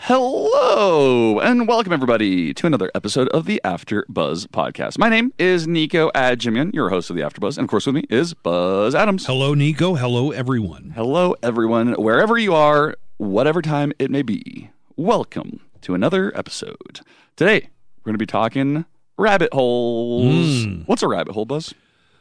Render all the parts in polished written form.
Hello, and welcome everybody to another episode of the After Buzz podcast. My name is Nico Adjemian, your host of the After Buzz, and of course with me is Buzz Adams. Hello, Nico. Hello, everyone. Hello, everyone, wherever you are, whatever time it may be. Welcome to another episode. Today, we're going to be talking rabbit holes. What's a rabbit hole, Buzz?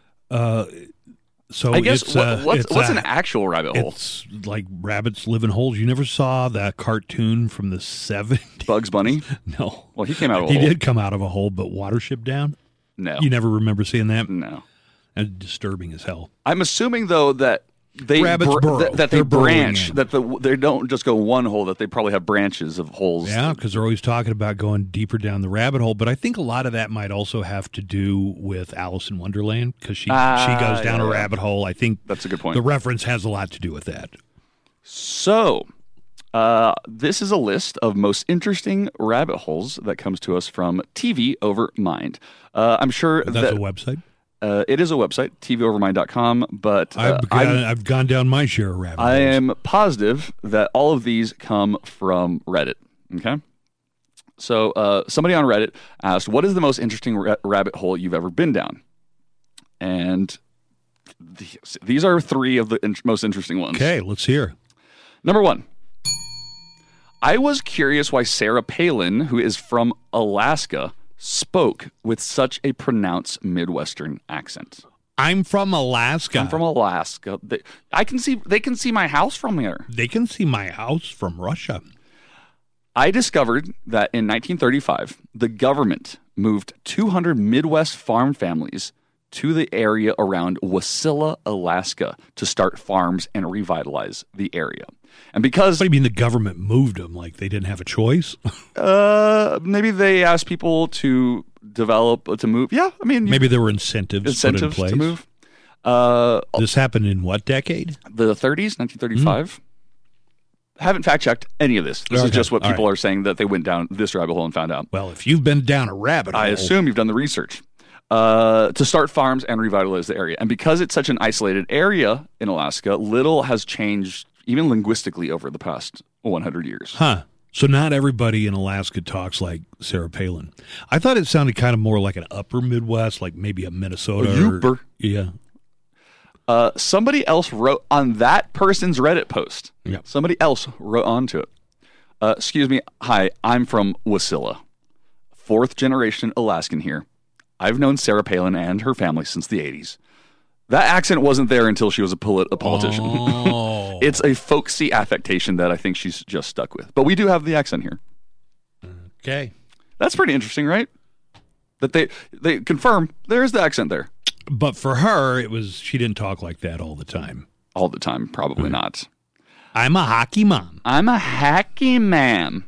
So I guess it's, what's an actual rabbit hole? It's like rabbits live in holes. You never saw that cartoon from the 70s? Bugs Bunny? No. Well, he came out of a He hole. did come out of a hole, but Watership Down? No. You never remember seeing that? No. That's disturbing as hell. I'm assuming, though, that they Rabbits burrow. that they They're burrowing branch, in. that they don't just go one hole, that they probably have branches of holes. Yeah, because they're always talking about going deeper down the rabbit hole. But I think a lot of that might also have to do with Alice in Wonderland, because she goes down a rabbit hole. I think That's a good point. the reference has a lot to do with that. So, this is a list of most interesting rabbit holes that comes to us from TV Over Mind. I'm sure That's that a website. it is a website, tvovermind.com, but I've gone down my share of rabbit holes. I am positive that all of these come from Reddit. Okay? So, somebody on Reddit asked, what is the most interesting rabbit hole you've ever been down? And these are three of the most interesting ones. Okay, let's hear. Number one, I was curious why Sarah Palin, who is from Alaska, spoke with such a pronounced Midwestern accent. I'm from Alaska. I'm from Alaska. They can see my house from here. They can see my house from Russia. I discovered that in 1935, the government moved 200 Midwest farm families to the area around Wasilla, Alaska, to start farms and revitalize the area. And because What do you mean the government moved them? Like they didn't have a choice? maybe they asked people to move. Yeah, I mean, Maybe there were incentives put in place. to move. This happened in what decade? The 30s, 1935. Haven't fact checked any of this. This is Okay. just what All people are saying, that they went down this rabbit hole and found out. Well, if you've been down a rabbit hole. I assume you've done the research. To start farms and revitalize the area. And because it's such an isolated area in Alaska, little has changed, even linguistically, over the past 100 years. Huh. So not everybody in Alaska talks like Sarah Palin. I thought it sounded kind of more like an upper Midwest, like maybe a Minnesota. Yooper. Yeah. Somebody else wrote on that person's Reddit post. Yeah. Somebody else wrote onto it. Excuse me. Hi, I'm from Wasilla. 4th generation Alaskan here. I've known Sarah Palin and her family since the 80s. That accent wasn't there until she was a politician. Oh. It's a folksy affectation that I think she's just stuck with. But we do have the accent here. Okay. That's pretty interesting, right? That they confirm there's the accent there. But for her, she didn't talk like that all the time. All the time, probably not. I'm a hockey mom. I'm a hacky man.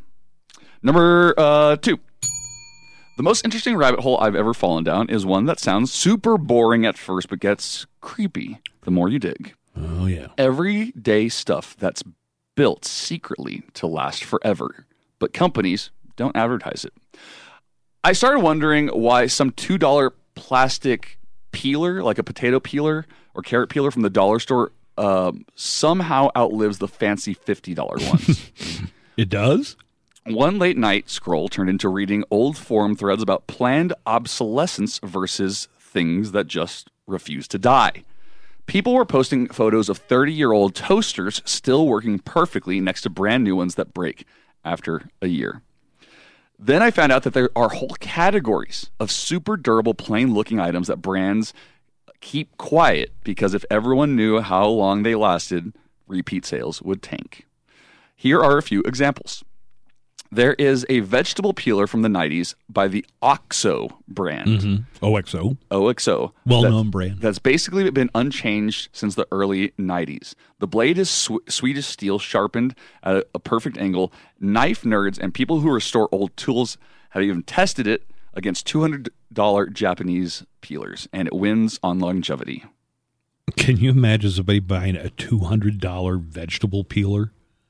Number 2. The most interesting rabbit hole I've ever fallen down is one that sounds super boring at first, but gets creepy the more you dig. Oh, yeah. Everyday stuff that's built secretly to last forever, but companies don't advertise it. I started wondering why some $2 plastic peeler, like a potato peeler or carrot peeler from the dollar store, somehow outlives the fancy $50 ones. It does? One late night scroll turned into reading old forum threads about planned obsolescence versus things that just refuse to die. People were posting photos of 30-year-old toasters still working perfectly next to brand new ones that break after a year. Then I found out that there are whole categories of super durable, plain-looking items that brands keep quiet because if everyone knew how long they lasted, repeat sales would tank. Here are a few examples. There is a vegetable peeler from the 90s by the OXO brand. OXO. OXO. Well-known brand. That's basically been unchanged since the early 90s. The blade is Swedish steel sharpened at a perfect angle. Knife nerds and people who restore old tools have even tested it against $200 Japanese peelers, and it wins on longevity. Can you imagine somebody buying a $200 vegetable peeler?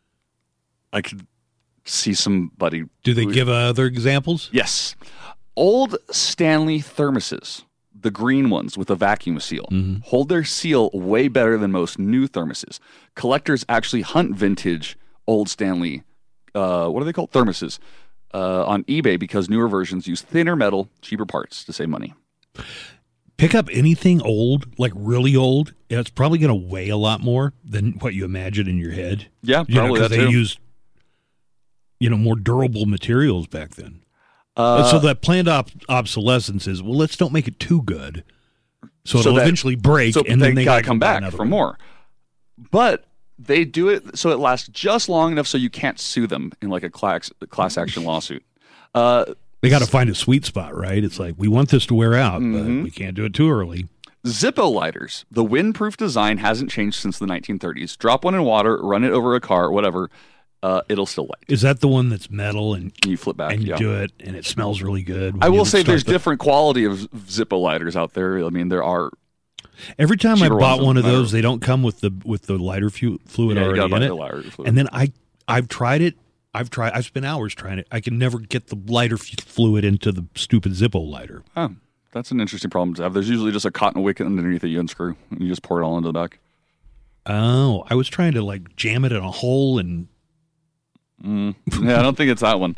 I could see somebody. Do they give other examples? Yes. Old Stanley thermoses, the green ones with a vacuum seal, hold their seal way better than most new thermoses. Collectors actually hunt vintage old Stanley what are they called? Thermoses on eBay because newer versions use thinner metal, cheaper parts to save money. Pick up anything old, like really old. It's probably going to weigh a lot more than what you imagine in your head. Yeah, probably that too. They used, more durable materials back then. So that planned obsolescence is, well, let's don't make it too good. So it'll eventually break, and then they got to come back for more. But they do it so it lasts just long enough so you can't sue them in like a class action lawsuit. They got to find a sweet spot, right? It's like, we want this to wear out, but we can't do it too early. Zippo lighters. The windproof design hasn't changed since the 1930s. Drop one in water, run it over a car, whatever. It'll still light. Is that the one that's metal and you flip back and you do it and it smells really good? I will say there's different quality of Zippo lighters out there. I mean, there are. Every time I bought one of those, they don't come with the lighter fluid already in it. And then I've tried it. I've spent hours trying it. I can never get the lighter fluid into the stupid Zippo lighter. Oh, that's an interesting problem to have. There's usually just a cotton wick underneath that you unscrew, and you just pour it all into the back. Oh, I was trying to like jam it in a hole and. Yeah, I don't think it's that one.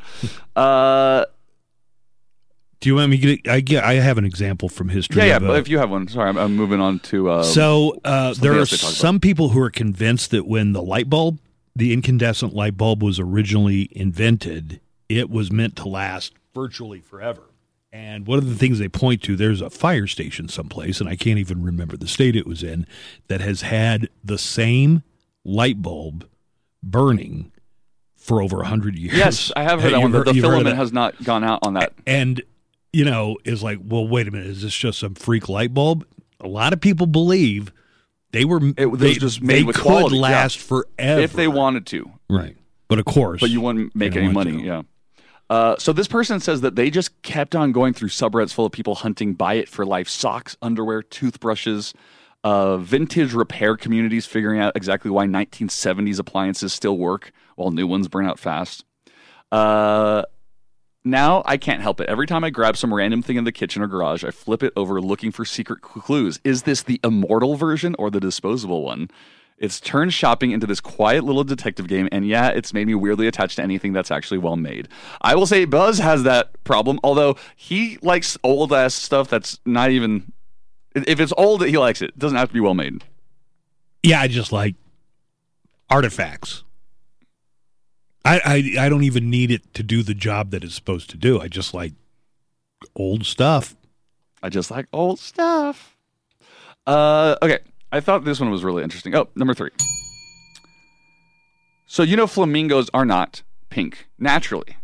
Do you want me to get? I have an example from history. Yeah, but if you have one, sorry, I'm moving on to. There are some people who are convinced that when the incandescent light bulb was originally invented, it was meant to last virtually forever. And one of the things they point to, there's a fire station someplace, and I can't even remember the state it was in, that has had the same light bulb burning for over 100 years. Yes, I have heard that one. The filament has not gone out on that. And, is like, well, wait a minute, is this just some freak light bulb? A lot of people believe they could last forever. If they wanted to. Right. But of course. But you wouldn't make any money, yeah. So this person says that they just kept on going through subreddits full of people hunting buy it for life socks, underwear, toothbrushes, vintage repair communities figuring out exactly why 1970s appliances still work while new ones burn out fast. Now I can't help it. Every time I grab some random thing in the kitchen or garage, I flip it over looking for secret clues. Is this the immortal version or the disposable one? It's turned shopping into this quiet little detective game, and yeah, it's made me weirdly attached to anything that's actually well made. I will say Buzz has that problem, although he likes old-ass stuff that's not even... If it's old, he likes it. It doesn't have to be well made. Yeah, I just like artifacts. I don't even need it to do the job that it's supposed to do. I just like old stuff. Okay. I thought this one was really interesting. Oh, number 3. So flamingos are not pink naturally.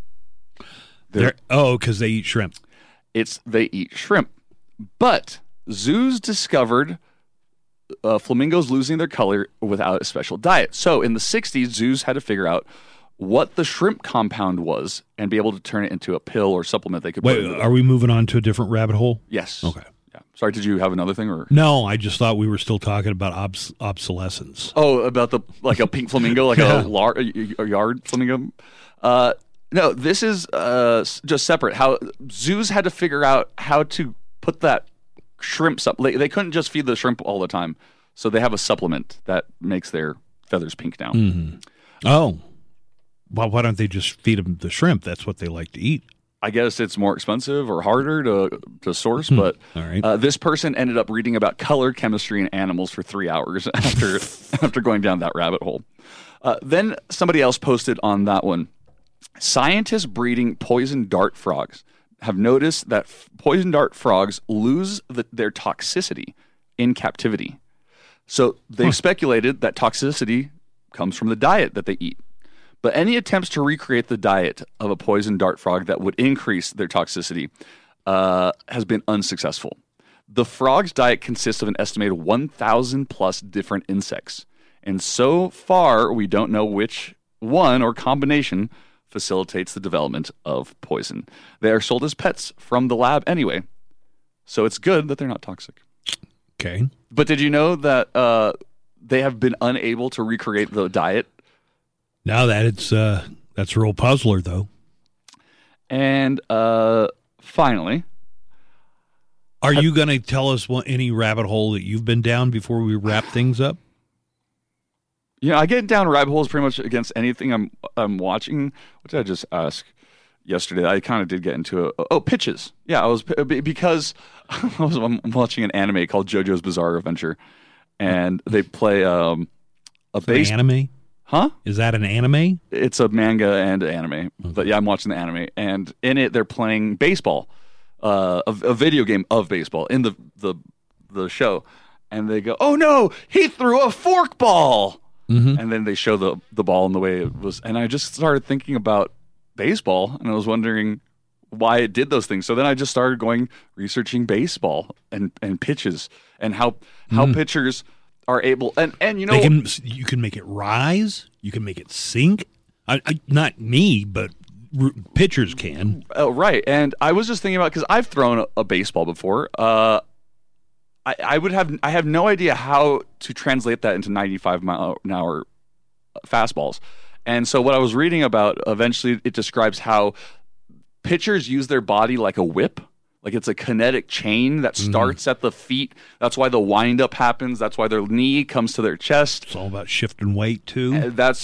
Because they eat shrimp. They eat shrimp. But zoos discovered flamingos losing their color without a special diet. So in the 60s, zoos had to figure out what the shrimp compound was and be able to turn it into a pill or supplement they could put in. Are we moving on to a different rabbit hole? Yes. Okay. Yeah. Sorry, did you have another thing? Or no, I just thought we were still talking about obsolescence. Oh, about a pink flamingo, like a yard flamingo? No, this is just separate. How zoos had to figure out how to put that shrimp they couldn't just feed the shrimp all the time, so they have a supplement that makes their feathers pink now. Mm-hmm. Oh, well, why don't they just feed them the shrimp? That's what they like to eat. I guess it's more expensive or harder to source, but all right. This person ended up reading about color chemistry in animals for 3 hours after going down that rabbit hole. Then somebody else posted on that one. Scientists breeding poison dart frogs have noticed that poison dart frogs lose their toxicity in captivity. So they've speculated that toxicity comes from the diet that they eat. But any attempts to recreate the diet of a poison dart frog that would increase their toxicity has been unsuccessful. The frog's diet consists of an estimated 1,000 plus different insects. And so far, we don't know which one or combination facilitates the development of poison. They are sold as pets from the lab anyway, so it's good that they're not toxic. Okay. But did you know that they have been unable to recreate the diet? Now that's a real puzzler, though. And finally, are you going to tell us any rabbit hole that you've been down before we wrap things up? Yeah, I get down rabbit holes pretty much against anything I'm watching. What did I just ask yesterday? I kind of did get into it. Oh, pitches. Yeah, I was because I'm watching an anime called JoJo's Bizarre Adventure, and they play a base anime. Huh? Is that an anime? It's a manga and anime. Okay. But yeah, I'm watching the anime, and in it they're playing baseball, a video game of baseball in the show, and they go, "Oh no, he threw a forkball." Mm-hmm. And then they show the ball and the way it was. And I just started thinking about baseball, and I was wondering why it did those things. So then I just started researching baseball and pitches and how pitchers are able. And you know, you can make it rise. You can make it sink. Not me, but pitchers can. Oh, right. And I was just thinking about, because I've thrown a baseball before. I have no idea how to translate that into 95-mile-an-hour fastballs. And so what I was reading about, eventually it describes how pitchers use their body like a whip. Like it's a kinetic chain that starts at the feet. That's why the windup happens. That's why their knee comes to their chest. It's all about shifting weight too.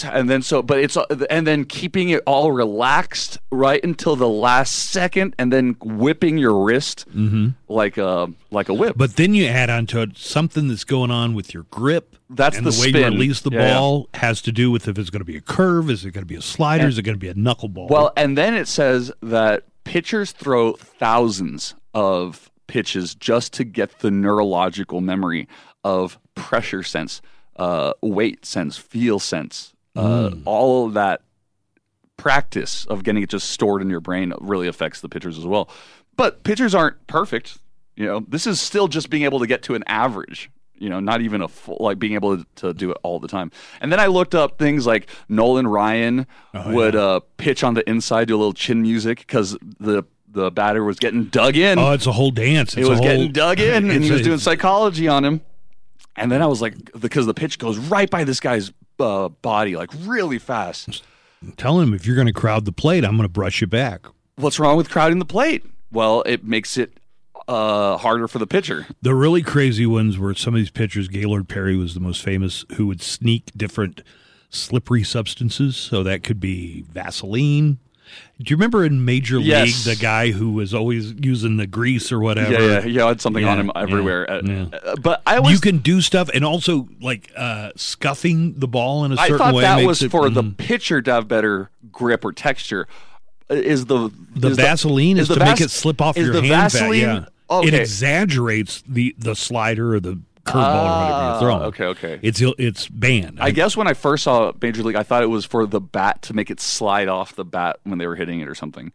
And then keeping it all relaxed right until the last second, and then whipping your wrist like a whip. But then you add onto it something that's going on with your grip. That's and the way spin. You release the ball has to do with if it's going to be a curve, is it going to be a slider, is it going to be a knuckleball? Well, and then it says that pitchers throw thousands of pitches just to get the neurological memory of pressure sense, weight sense, feel sense. All of that practice of getting it just stored in your brain really affects the pitchers as well. But pitchers aren't perfect. You know, this is still just being able to get to an average. You know, not even a full, like being able to do it all the time. And then I looked up things like Nolan Ryan would pitch on the inside, do a little chin music because the batter was getting dug in. Oh, it's a whole dance. It was getting dug in, and he was doing psychology on him. And then I was like, because the pitch goes right by this guy's body, like really fast. Tell him, if you're going to crowd the plate, I'm going to brush you back. What's wrong with crowding the plate? Well, it makes it harder for the pitcher. The really crazy ones were some of these pitchers. Gaylord Perry was the most famous, who would sneak different slippery substances. So that could be Vaseline. Do you remember in Major League, the guy who was always using the grease or whatever? Yeah, I had something on him everywhere. But you can do stuff, and also like scuffing the ball in a certain way. I thought that was for the pitcher to have better grip or texture. Is the Vaseline is to make it slip off your hand? Vaseline? Yeah. Okay. It exaggerates the slider or the curveball or whatever you're throwing. Okay. It's banned. I guess when I first saw Major League, I thought it was for the bat to make it slide off the bat when they were hitting it or something.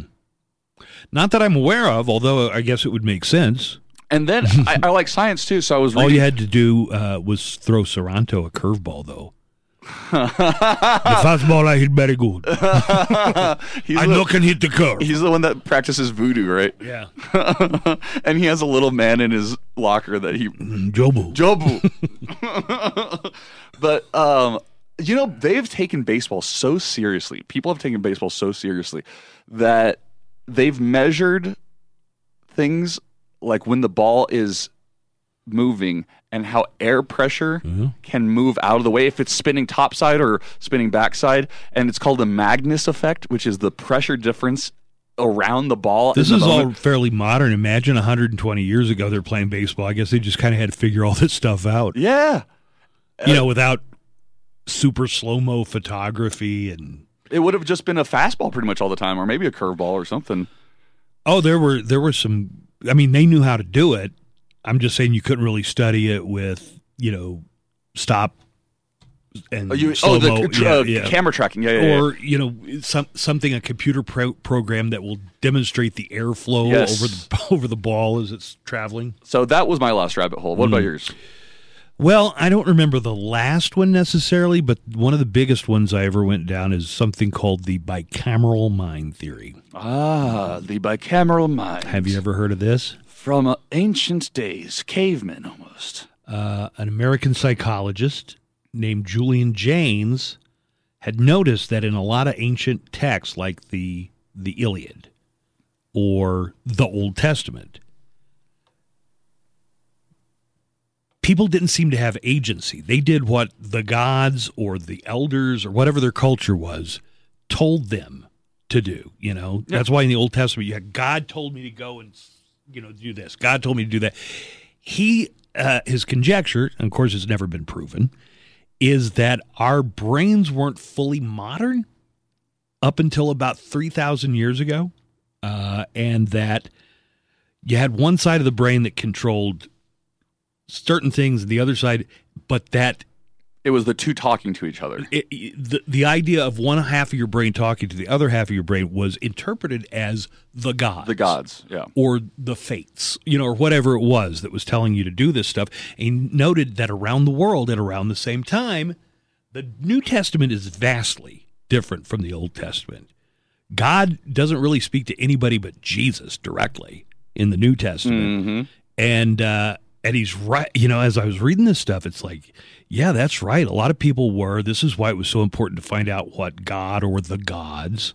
Not that I'm aware of, although I guess it would make sense. And then I like science too, so I was reading. All you had to do was throw Sorrento a curveball, though. The fastball I hit very good. I know can hit the curve. He's the one that practices voodoo, right? Yeah. And he has a little man in his locker that he Jobu. But you know, they've taken baseball so seriously. People have taken baseball so seriously that they've measured things like when the ball is moving and how air pressure can move out of the way if it's spinning topside or spinning backside, and it's called the Magnus effect, which is the pressure difference around the ball. This is all fairly modern. Imagine 120 years ago they're playing baseball. I guess they just kind of had to figure all this stuff out. Yeah. Without super slow-mo photography, and it would have just been a fastball pretty much all the time, or maybe a curveball or something. Oh, there were some. I mean, they knew how to do it. I'm just saying you couldn't really study it with, stop and slow-mo. Camera tracking. Or, something, a computer program that will demonstrate the airflow over the ball as it's traveling. So that was my last rabbit hole. What about yours? Well, I don't remember the last one necessarily, but one of the biggest ones I ever went down is something called the bicameral mind theory. The bicameral mind. Have you ever heard of this? From ancient days, cavemen almost. An American psychologist named Julian Jaynes had noticed that in a lot of ancient texts, like the Iliad or the Old Testament, people didn't seem to have agency. They did what the gods or the elders or whatever their culture was told them to do. That's why in the Old Testament you had God told me to go and do this. God told me to do that. His conjecture, and of course it's never been proven, is that our brains weren't fully modern up until about 3,000 years ago, and that you had one side of the brain that controlled certain things, and the other side, but that it was the two talking to each other. The idea of one half of your brain talking to the other half of your brain was interpreted as the gods. The gods, yeah. Or the fates, or whatever it was that was telling you to do this stuff. And he noted that around the world at around the same time, the New Testament is vastly different from the Old Testament. God doesn't really speak to anybody but Jesus directly in the New Testament. Mm-hmm. And he's right. As I was reading this stuff, it's like, yeah, that's right. A lot of people were. This is why it was so important to find out what God or the gods'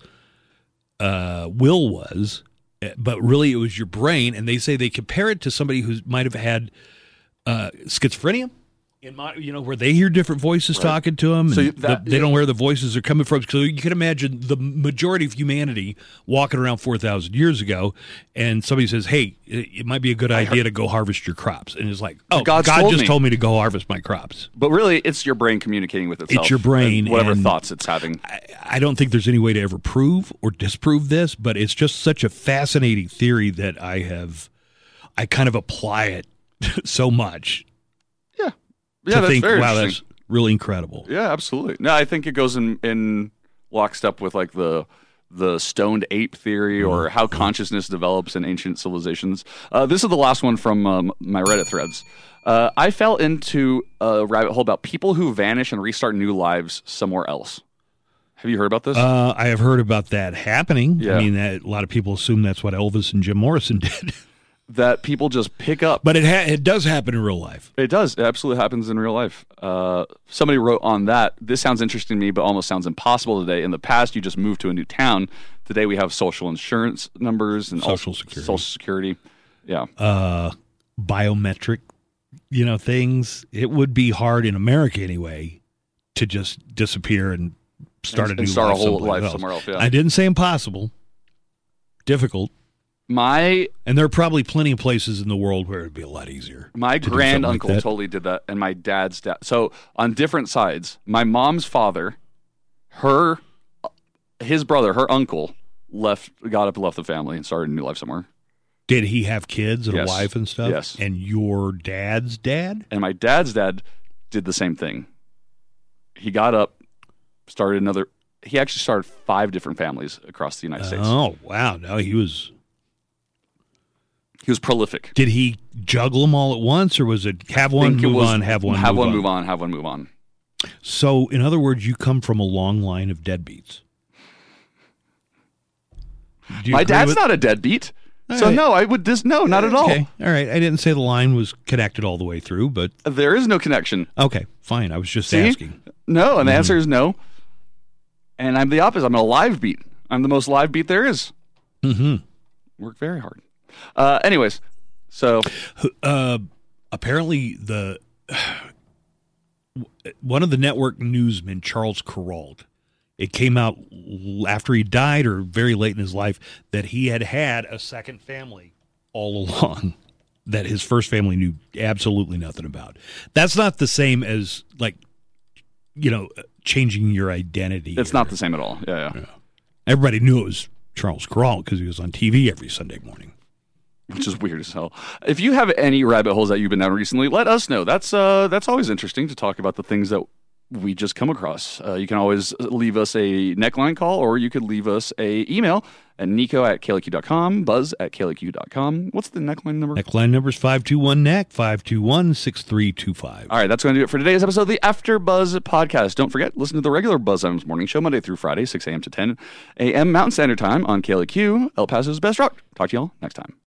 will was. But really, it was your brain. And they say they compare it to somebody who might have had schizophrenia. Where they hear different voices talking to them, and they don't know where the voices are coming from. So you can imagine the majority of humanity walking around 4,000 years ago, and somebody says, hey, it might be a good idea to go harvest your crops. And it's like, oh, God just told me to go harvest my crops. But really, it's your brain communicating with itself. It's your brain. Whatever thoughts it's having. I don't think there's any way to ever prove or disprove this, but it's just such a fascinating theory that I kind of apply it so much. Yeah, that's very wow, interesting. That's really incredible. Yeah, absolutely. No, I think it goes in lockstep with like the stoned ape theory or how consciousness develops in ancient civilizations. This is the last one from my Reddit threads. I fell into a rabbit hole about people who vanish and restart new lives somewhere else. Have you heard about this? I have heard about that happening. Yeah. I mean, a lot of people assume that's what Elvis and Jim Morrison did. That people just pick up. But it does happen in real life. It does. It absolutely happens in real life. Somebody wrote on that, this sounds interesting to me, but almost sounds impossible today. In the past, you just moved to a new town. Today, we have social insurance numbers and Social Security. Yeah. Biometric, things. It would be hard in America anyway to just disappear and start a whole life somewhere else. Yeah. I didn't say impossible. Difficult. And there are probably plenty of places in the world where it would be a lot easier. My grand uncle totally did that, and my dad's dad. So on different sides, my mom's father, his brother, her uncle, got up and left the family and started a new life somewhere. Did he have kids and a wife and stuff? Yes. And your dad's dad? And my dad's dad did the same thing. He got up, he actually started 5 different families across the United States. Oh, wow. No, he was prolific. Did he juggle them all at once, or was it have one, move on, have one, move on, have one, move on? So, in other words, you come from a long line of deadbeats. My dad's not a deadbeat. So, no, I would no, not at all. Okay. All right. I didn't say the line was connected all the way through, but there is no connection. Okay, fine. I was just asking. No, and the answer is no. And I'm the opposite. I'm a live beat. I'm the most live beat there is. Mm-hmm. Work very hard. Anyways, so apparently one of the network newsmen, Charles Kuralt, it came out after he died or very late in his life that he had a second family all along that his first family knew absolutely nothing about. That's not the same as changing your identity. It's not the same at all. Yeah. Everybody knew it was Charles Kuralt because he was on TV every Sunday morning. Which is weird as hell. If you have any rabbit holes that you've been down recently, let us know. That's always interesting to talk about the things that we just come across. You can always leave us a neckline call, or you could leave us a email at nico@klq.com, buzz@klq.com. What's the neckline number? Neckline number is 521-NECK, 521-6325. All right, that's going to do it for today's episode of the After Buzz podcast. Don't forget, listen to the regular Buzz Items morning show Monday through Friday, 6 a.m. to 10 a.m. Mountain Standard Time on KLQ, El Paso's best rock. Talk to y'all next time.